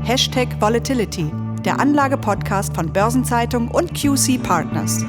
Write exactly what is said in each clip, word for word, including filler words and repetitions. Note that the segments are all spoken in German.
Hashtag Volatility, der Anlage-Podcast von Börsenzeitung und Q C Partners.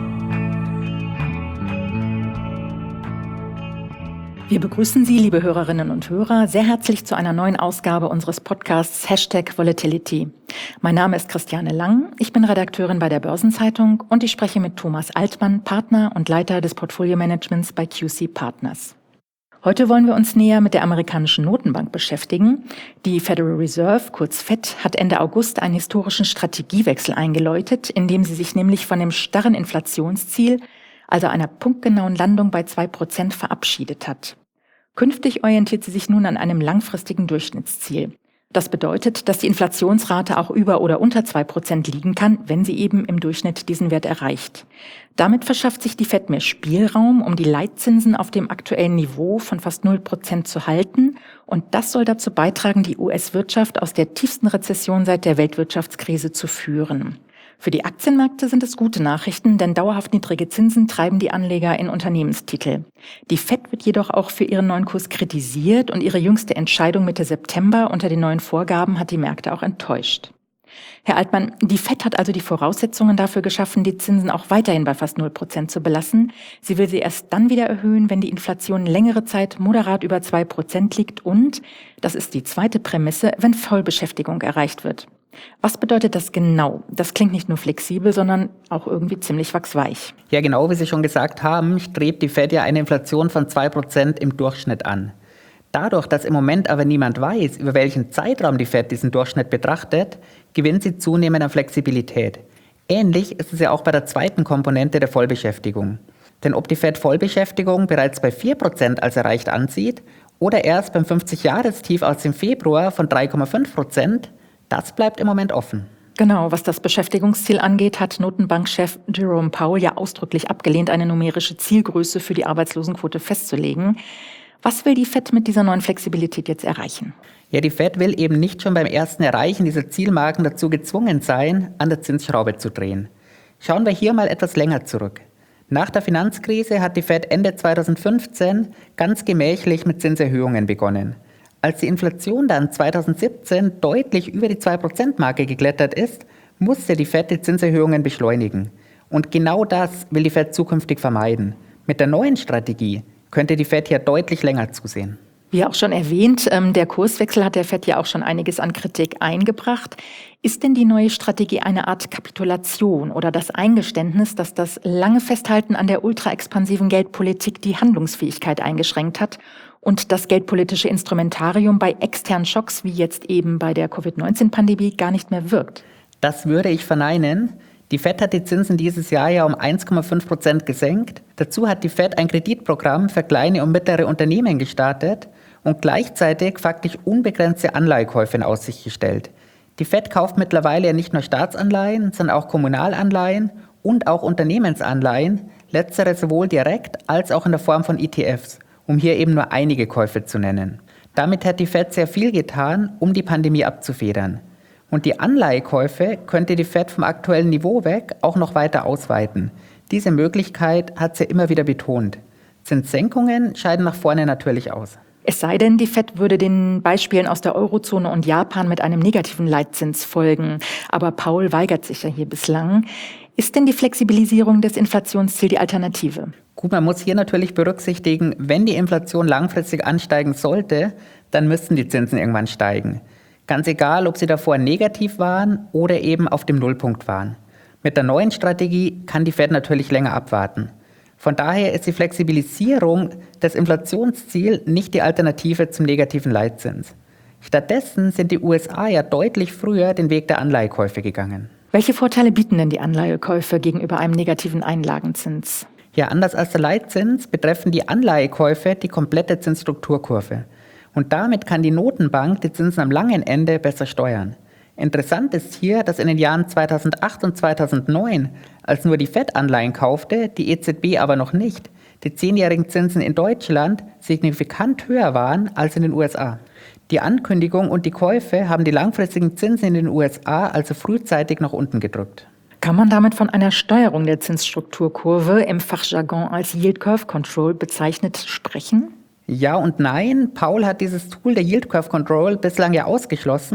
Wir begrüßen Sie, liebe Hörerinnen und Hörer, sehr herzlich zu einer neuen Ausgabe unseres Podcasts Hashtag Volatility. Mein Name ist Christiane Lang, ich bin Redakteurin bei der Börsenzeitung und ich spreche mit Thomas Altmann, Partner und Leiter des Portfolio-Managements bei Q C Partners. Heute wollen wir uns näher mit der amerikanischen Notenbank beschäftigen. Die Federal Reserve, kurz Fed, hat Ende August einen historischen Strategiewechsel eingeläutet, indem sie sich nämlich von dem starren Inflationsziel, also einer punktgenauen Landung bei zwei Prozent, verabschiedet hat. Künftig orientiert sie sich nun an einem langfristigen Durchschnittsziel. Das bedeutet, dass die Inflationsrate auch über oder unter zwei Prozent liegen kann, wenn sie eben im Durchschnitt diesen Wert erreicht. Damit verschafft sich die Fed mehr Spielraum, um die Leitzinsen auf dem aktuellen Niveau von fast null Prozent zu halten. Und das soll dazu beitragen, die U S-Wirtschaft aus der tiefsten Rezession seit der Weltwirtschaftskrise zu führen. Für die Aktienmärkte sind es gute Nachrichten, denn dauerhaft niedrige Zinsen treiben die Anleger in Unternehmenstitel. Die Fed wird jedoch auch für ihren neuen Kurs kritisiert und ihre jüngste Entscheidung Mitte September unter den neuen Vorgaben hat die Märkte auch enttäuscht. Herr Altmann, die Fed hat also die Voraussetzungen dafür geschaffen, die Zinsen auch weiterhin bei fast null Prozent zu belassen. Sie will sie erst dann wieder erhöhen, wenn die Inflation längere Zeit moderat über zwei Prozent liegt und, das ist die zweite Prämisse, wenn Vollbeschäftigung erreicht wird. Was bedeutet das genau? Das klingt nicht nur flexibel, sondern auch irgendwie ziemlich wachsweich. Ja, genau wie Sie schon gesagt haben, strebt die Fed ja eine Inflation von zwei Prozent im Durchschnitt an. Dadurch, dass im Moment aber niemand weiß, über welchen Zeitraum die Fed diesen Durchschnitt betrachtet, gewinnt sie zunehmend an Flexibilität. Ähnlich ist es ja auch bei der zweiten Komponente der Vollbeschäftigung. Denn ob die Fed Vollbeschäftigung bereits bei vier Prozent als erreicht ansieht oder erst beim fünfzig-Jahrestief aus dem Februar von drei Komma fünf Prozent, das bleibt im Moment offen. Genau, was das Beschäftigungsziel angeht, hat Notenbankchef Jerome Powell ja ausdrücklich abgelehnt, eine numerische Zielgröße für die Arbeitslosenquote festzulegen. Was will die Fed mit dieser neuen Flexibilität jetzt erreichen? Ja, die Fed will eben nicht schon beim ersten Erreichen dieser Zielmarken dazu gezwungen sein, an der Zinsschraube zu drehen. Schauen wir hier mal etwas länger zurück. Nach der Finanzkrise hat die Fed Ende zweitausendfünfzehn ganz gemächlich mit Zinserhöhungen begonnen. Als die Inflation dann zweitausendsiebzehn deutlich über die zwei Prozent Marke geklettert ist, musste die Fed die Zinserhöhungen beschleunigen. Und genau das will die Fed zukünftig vermeiden. Mit der neuen Strategie könnte die Fed hier deutlich länger zusehen. Wie auch schon erwähnt, der Kurswechsel hat der Fed ja auch schon einiges an Kritik eingebracht. Ist denn die neue Strategie eine Art Kapitulation oder das Eingeständnis, dass das lange Festhalten an der ultraexpansiven Geldpolitik die Handlungsfähigkeit eingeschränkt hat und das geldpolitische Instrumentarium bei externen Schocks, wie jetzt eben bei der Covid neunzehn Pandemie, gar nicht mehr wirkt? Das würde ich verneinen. Die Fed hat die Zinsen dieses Jahr ja um eins Komma fünf Prozent gesenkt. Dazu hat die Fed ein Kreditprogramm für kleine und mittlere Unternehmen gestartet und gleichzeitig faktisch unbegrenzte Anleihekäufe in Aussicht gestellt. Die Fed kauft mittlerweile ja nicht nur Staatsanleihen, sondern auch Kommunalanleihen und auch Unternehmensanleihen, letztere sowohl direkt als auch in der Form von E T Fs, um hier eben nur einige Käufe zu nennen. Damit hat die Fed sehr viel getan, um die Pandemie abzufedern. Und die Anleihekäufe könnte die Fed vom aktuellen Niveau weg auch noch weiter ausweiten. Diese Möglichkeit hat sie immer wieder betont. Zinssenkungen scheiden nach vorne natürlich aus. Es sei denn, die Fed würde den Beispielen aus der Eurozone und Japan mit einem negativen Leitzins folgen. Aber Powell weigert sich ja hier bislang. Ist denn die Flexibilisierung des Inflationsziels die Alternative? Gut, man muss hier natürlich berücksichtigen, wenn die Inflation langfristig ansteigen sollte, dann müssten die Zinsen irgendwann steigen. Ganz egal, ob sie davor negativ waren oder eben auf dem Nullpunkt waren. Mit der neuen Strategie kann die Fed natürlich länger abwarten. Von daher ist die Flexibilisierung des Inflationsziels nicht die Alternative zum negativen Leitzins. Stattdessen sind die U S A ja deutlich früher den Weg der Anleihekäufe gegangen. Welche Vorteile bieten denn die Anleihekäufe gegenüber einem negativen Einlagenzins? Ja, anders als der Leitzins betreffen die Anleihekäufe die komplette Zinsstrukturkurve. Und damit kann die Notenbank die Zinsen am langen Ende besser steuern. Interessant ist hier, dass in den Jahren zweitausendacht und zweitausendneun, als nur die Fed Anleihen kaufte, die E Z B aber noch nicht, die zehnjährigen Zinsen in Deutschland signifikant höher waren als in den U S A. Die Ankündigung und die Käufe haben die langfristigen Zinsen in den U S A also frühzeitig nach unten gedrückt. Kann man damit von einer Steuerung der Zinsstrukturkurve, im Fachjargon als Yield Curve Control bezeichnet, sprechen? Ja und nein. Powell hat dieses Tool der Yield Curve Control bislang ja ausgeschlossen.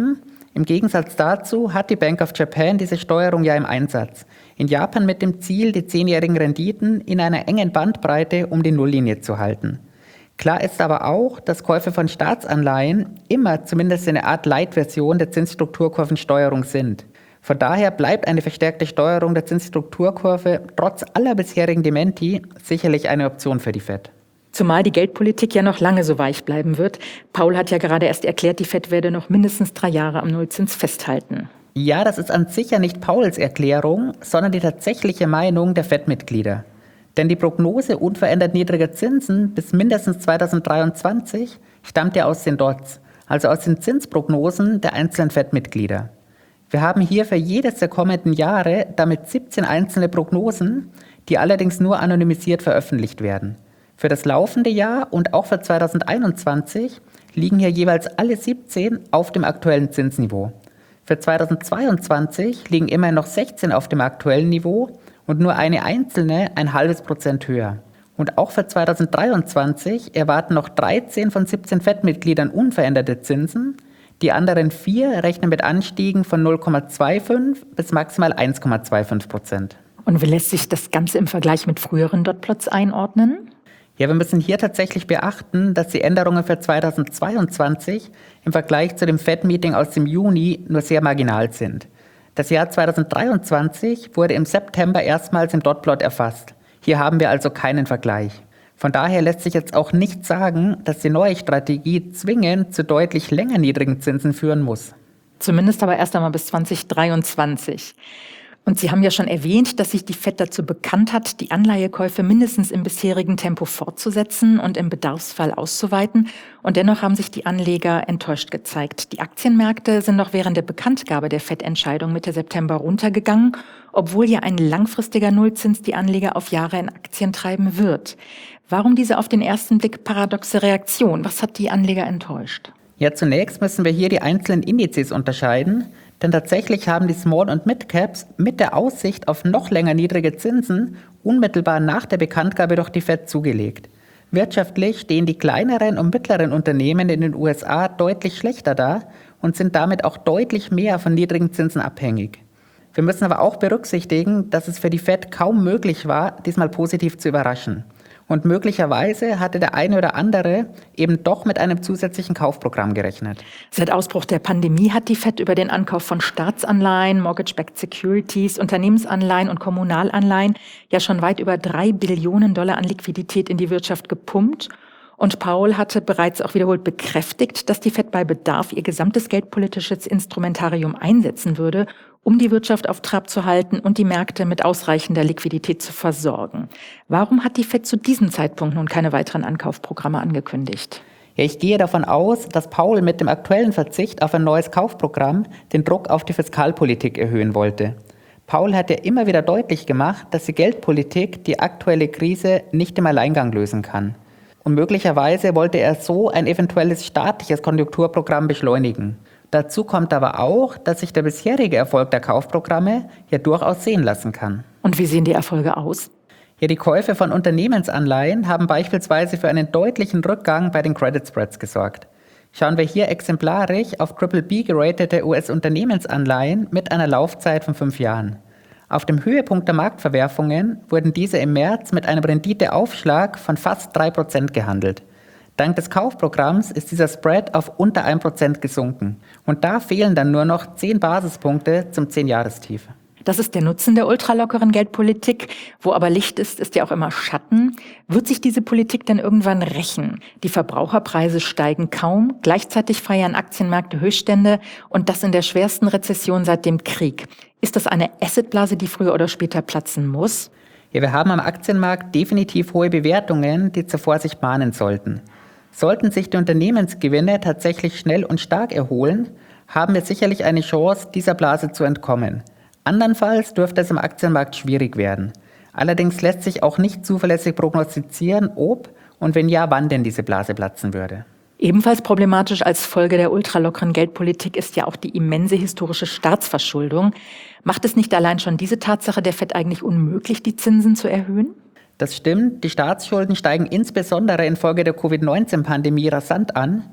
Im Gegensatz dazu hat die Bank of Japan diese Steuerung ja im Einsatz. In Japan mit dem Ziel, die zehnjährigen Renditen in einer engen Bandbreite um die Nulllinie zu halten. Klar ist aber auch, dass Käufe von Staatsanleihen immer zumindest eine Art Light-Version der Zinsstrukturkurvensteuerung sind. Von daher bleibt eine verstärkte Steuerung der Zinsstrukturkurve trotz aller bisherigen Dementi sicherlich eine Option für die Fed. Zumal die Geldpolitik ja noch lange so weich bleiben wird. Paul hat ja gerade erst erklärt, die Fed werde noch mindestens drei Jahre am Nullzins festhalten. Ja, das ist an sich ja nicht Pauls Erklärung, sondern die tatsächliche Meinung der Fed-Mitglieder. Denn die Prognose unverändert niedriger Zinsen bis mindestens zweitausenddreiundzwanzig stammt ja aus den D O Ts, also aus den Zinsprognosen der einzelnen Fed-Mitglieder. Wir haben hier für jedes der kommenden Jahre damit siebzehn einzelne Prognosen, die allerdings nur anonymisiert veröffentlicht werden. Für das laufende Jahr und auch für zweitausendeinundzwanzig liegen hier jeweils alle siebzehn auf dem aktuellen Zinsniveau. Für zweitausendzweiundzwanzig liegen immerhin noch sechzehn auf dem aktuellen Niveau und nur eine einzelne ein halbes Prozent höher. Und auch für zweitausenddreiundzwanzig erwarten noch dreizehn von siebzehn Fed-Mitgliedern unveränderte Zinsen. Die anderen vier rechnen mit Anstiegen von null Komma fünfundzwanzig bis maximal eins Komma fünfundzwanzig Prozent. Und wie lässt sich das Ganze im Vergleich mit früheren Dotplots einordnen? Ja, wir müssen hier tatsächlich beachten, dass die Änderungen für zweitausendzweiundzwanzig im Vergleich zu dem Fed-Meeting aus dem Juni nur sehr marginal sind. Das Jahr zweitausenddreiundzwanzig wurde im September erstmals im Dotplot erfasst. Hier haben wir also keinen Vergleich. Von daher lässt sich jetzt auch nicht sagen, dass die neue Strategie zwingend zu deutlich länger niedrigen Zinsen führen muss. Zumindest aber erst einmal bis zweitausenddreiundzwanzig. Und Sie haben ja schon erwähnt, dass sich die Fed dazu bekannt hat, die Anleihekäufe mindestens im bisherigen Tempo fortzusetzen und im Bedarfsfall auszuweiten. Und dennoch haben sich die Anleger enttäuscht gezeigt. Die Aktienmärkte sind noch während der Bekanntgabe der Fed-Entscheidung Mitte September runtergegangen, obwohl ja ein langfristiger Nullzins die Anleger auf Jahre in Aktien treiben wird. Warum diese auf den ersten Blick paradoxe Reaktion? Was hat die Anleger enttäuscht? Ja, zunächst müssen wir hier die einzelnen Indizes unterscheiden, denn tatsächlich haben die Small- und Mid-Caps mit der Aussicht auf noch länger niedrige Zinsen unmittelbar nach der Bekanntgabe durch die Fed zugelegt. Wirtschaftlich stehen die kleineren und mittleren Unternehmen in den U S A deutlich schlechter da und sind damit auch deutlich mehr von niedrigen Zinsen abhängig. Wir müssen aber auch berücksichtigen, dass es für die Fed kaum möglich war, diesmal positiv zu überraschen. Und möglicherweise hatte der eine oder andere eben doch mit einem zusätzlichen Kaufprogramm gerechnet. Seit Ausbruch der Pandemie hat die Fed über den Ankauf von Staatsanleihen, Mortgage-Backed Securities, Unternehmensanleihen und Kommunalanleihen ja schon weit über drei Billionen Dollar an Liquidität in die Wirtschaft gepumpt. Und Paul hatte bereits auch wiederholt bekräftigt, dass die Fed bei Bedarf ihr gesamtes geldpolitisches Instrumentarium einsetzen würde, um die Wirtschaft auf Trab zu halten und die Märkte mit ausreichender Liquidität zu versorgen. Warum hat die Fed zu diesem Zeitpunkt nun keine weiteren Ankaufprogramme angekündigt? Ja, ich gehe davon aus, dass Paul mit dem aktuellen Verzicht auf ein neues Kaufprogramm den Druck auf die Fiskalpolitik erhöhen wollte. Paul hat ja immer wieder deutlich gemacht, dass die Geldpolitik die aktuelle Krise nicht im Alleingang lösen kann. Und möglicherweise wollte er so ein eventuelles staatliches Konjunkturprogramm beschleunigen. Dazu kommt aber auch, dass sich der bisherige Erfolg der Kaufprogramme ja durchaus sehen lassen kann. Und wie sehen die Erfolge aus? Ja, die Käufe von Unternehmensanleihen haben beispielsweise für einen deutlichen Rückgang bei den Credit Spreads gesorgt. Schauen wir hier exemplarisch auf Triple B geratete U S-Unternehmensanleihen mit einer Laufzeit von fünf Jahren. Auf dem Höhepunkt der Marktverwerfungen wurden diese im März mit einem Renditeaufschlag von fast drei Prozent gehandelt. Dank des Kaufprogramms ist dieser Spread auf unter ein Prozent gesunken. Und da fehlen dann nur noch zehn Basispunkte zum zehn-Jahrestief. Das ist der Nutzen der ultralockeren Geldpolitik. Wo aber Licht ist, ist ja auch immer Schatten. Wird sich diese Politik denn irgendwann rächen? Die Verbraucherpreise steigen kaum. Gleichzeitig feiern Aktienmärkte Höchststände und das in der schwersten Rezession seit dem Krieg. Ist das eine Assetblase, die früher oder später platzen muss? Ja, wir haben am Aktienmarkt definitiv hohe Bewertungen, die zur Vorsicht mahnen sollten. Sollten sich die Unternehmensgewinne tatsächlich schnell und stark erholen, haben wir sicherlich eine Chance, dieser Blase zu entkommen. Andernfalls dürfte es im Aktienmarkt schwierig werden. Allerdings lässt sich auch nicht zuverlässig prognostizieren, ob und wenn ja, wann denn diese Blase platzen würde. Ebenfalls problematisch als Folge der ultralockeren Geldpolitik ist ja auch die immense historische Staatsverschuldung. Macht es nicht allein schon diese Tatsache der Fed eigentlich unmöglich, die Zinsen zu erhöhen? Das stimmt, die Staatsschulden steigen insbesondere infolge der Covid neunzehn Pandemie rasant an.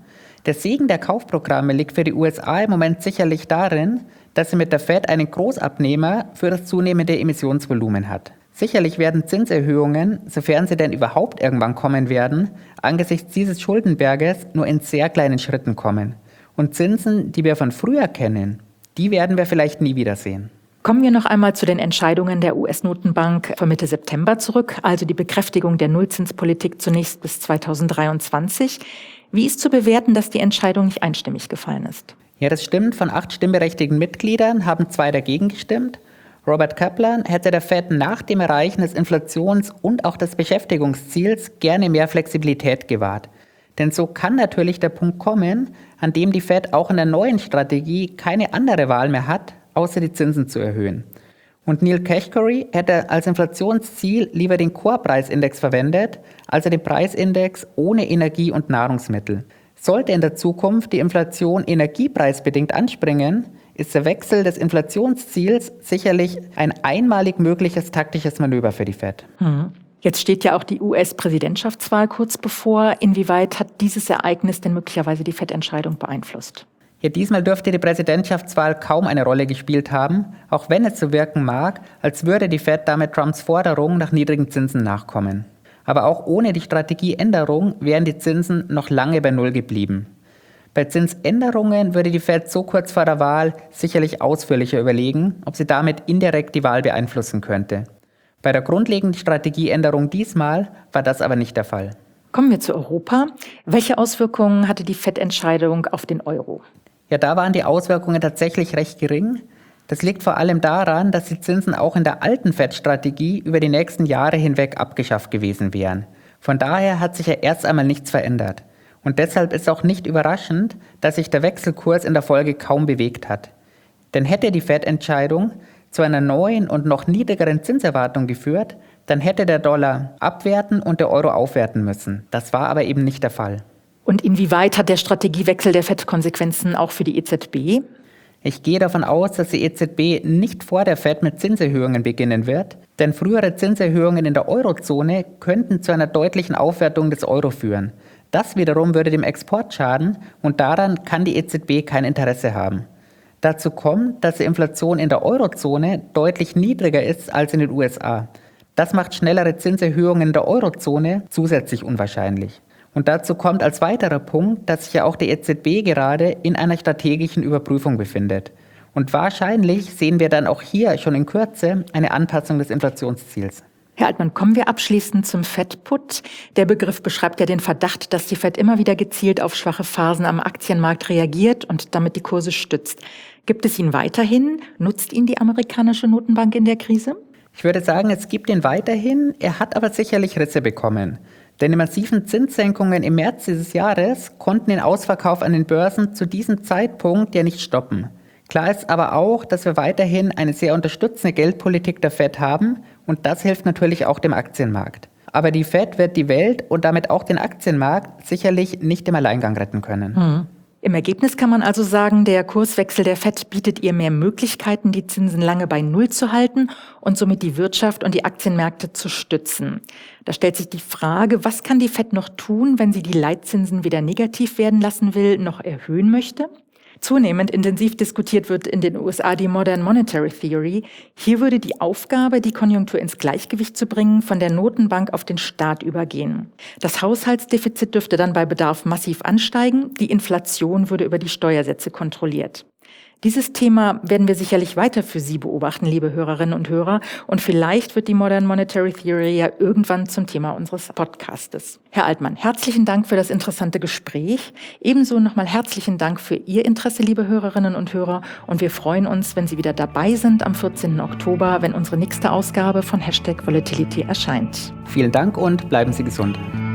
Der Segen der Kaufprogramme liegt für die U S A im Moment sicherlich darin, dass sie mit der Fed einen Großabnehmer für das zunehmende Emissionsvolumen hat. Sicherlich werden Zinserhöhungen, sofern sie denn überhaupt irgendwann kommen werden, angesichts dieses Schuldenberges nur in sehr kleinen Schritten kommen. Und Zinsen, die wir von früher kennen, die werden wir vielleicht nie wiedersehen. Kommen wir noch einmal zu den Entscheidungen der U S-Notenbank von Mitte September zurück, also die Bekräftigung der Nullzinspolitik zunächst bis zweitausenddreiundzwanzig. Wie ist zu bewerten, dass die Entscheidung nicht einstimmig gefallen ist? Ja, das stimmt. Von acht stimmberechtigten Mitgliedern haben zwei dagegen gestimmt. Robert Kaplan hätte der Fed nach dem Erreichen des Inflations- und auch des Beschäftigungsziels gerne mehr Flexibilität gewahrt. Denn so kann natürlich der Punkt kommen, an dem die Fed auch in der neuen Strategie keine andere Wahl mehr hat, außer die Zinsen zu erhöhen. Und Neil Kashkari hätte als Inflationsziel lieber den Core-Preisindex verwendet, also den Preisindex ohne Energie und Nahrungsmittel. Sollte in der Zukunft die Inflation energiepreisbedingt anspringen, ist der Wechsel des Inflationsziels sicherlich ein einmalig mögliches taktisches Manöver für die Fed. Hm. Jetzt steht ja auch die U S-Präsidentschaftswahl kurz bevor. Inwieweit hat dieses Ereignis denn möglicherweise die Fed-Entscheidung beeinflusst? Ja, diesmal dürfte die Präsidentschaftswahl kaum eine Rolle gespielt haben, auch wenn es so wirken mag, als würde die Fed damit Trumps Forderung nach niedrigen Zinsen nachkommen. Aber auch ohne die Strategieänderung wären die Zinsen noch lange bei Null geblieben. Bei Zinsänderungen würde die Fed so kurz vor der Wahl sicherlich ausführlicher überlegen, ob sie damit indirekt die Wahl beeinflussen könnte. Bei der grundlegenden Strategieänderung diesmal war das aber nicht der Fall. Kommen wir zu Europa. Welche Auswirkungen hatte die Fed-Entscheidung auf den Euro? Ja, da waren die Auswirkungen tatsächlich recht gering. Das liegt vor allem daran, dass die Zinsen auch in der alten Fed-Strategie über die nächsten Jahre hinweg abgeschafft gewesen wären. Von daher hat sich ja erst einmal nichts verändert. Und deshalb ist auch nicht überraschend, dass sich der Wechselkurs in der Folge kaum bewegt hat. Denn hätte die Fed-Entscheidung zu einer neuen und noch niedrigeren Zinserwartung geführt, dann hätte der Dollar abwerten und der Euro aufwerten müssen. Das war aber eben nicht der Fall. Und inwieweit hat der Strategiewechsel der Fed Konsequenzen auch für die E Z B? Ich gehe davon aus, dass die E Z B nicht vor der Fed mit Zinserhöhungen beginnen wird, denn frühere Zinserhöhungen in der Eurozone könnten zu einer deutlichen Aufwertung des Euro führen. Das wiederum würde dem Export schaden und daran kann die E Z B kein Interesse haben. Dazu kommt, dass die Inflation in der Eurozone deutlich niedriger ist als in den U S A. Das macht schnellere Zinserhöhungen in der Eurozone zusätzlich unwahrscheinlich. Und dazu kommt als weiterer Punkt, dass sich ja auch die E Z B gerade in einer strategischen Überprüfung befindet. Und wahrscheinlich sehen wir dann auch hier schon in Kürze eine Anpassung des Inflationsziels. Herr Altmann, kommen wir abschließend zum Fed-Put. Der Begriff beschreibt ja den Verdacht, dass die Fed immer wieder gezielt auf schwache Phasen am Aktienmarkt reagiert und damit die Kurse stützt. Gibt es ihn weiterhin? Nutzt ihn die amerikanische Notenbank in der Krise? Ich würde sagen, es gibt ihn weiterhin. Er hat aber sicherlich Risse bekommen. Denn die massiven Zinssenkungen im März dieses Jahres konnten den Ausverkauf an den Börsen zu diesem Zeitpunkt ja nicht stoppen. Klar ist aber auch, dass wir weiterhin eine sehr unterstützende Geldpolitik der Fed haben und das hilft natürlich auch dem Aktienmarkt. Aber die Fed wird die Welt und damit auch den Aktienmarkt sicherlich nicht im Alleingang retten können. Hm. Im Ergebnis kann man also sagen, der Kurswechsel der Fed bietet ihr mehr Möglichkeiten, die Zinsen lange bei Null zu halten und somit die Wirtschaft und die Aktienmärkte zu stützen. Da stellt sich die Frage, was kann die Fed noch tun, wenn sie die Leitzinsen weder negativ werden lassen will, noch erhöhen möchte? Zunehmend intensiv diskutiert wird in den U S A die Modern Monetary Theory. Hier würde die Aufgabe, die Konjunktur ins Gleichgewicht zu bringen, von der Notenbank auf den Staat übergehen. Das Haushaltsdefizit dürfte dann bei Bedarf massiv ansteigen. Die Inflation würde über die Steuersätze kontrolliert. Dieses Thema werden wir sicherlich weiter für Sie beobachten, liebe Hörerinnen und Hörer. Und vielleicht wird die Modern Monetary Theory ja irgendwann zum Thema unseres Podcastes. Herr Altmann, herzlichen Dank für das interessante Gespräch. Ebenso nochmal herzlichen Dank für Ihr Interesse, liebe Hörerinnen und Hörer. Und wir freuen uns, wenn Sie wieder dabei sind am vierzehnten Oktober, wenn unsere nächste Ausgabe von Hashtag Volatility erscheint. Vielen Dank und bleiben Sie gesund.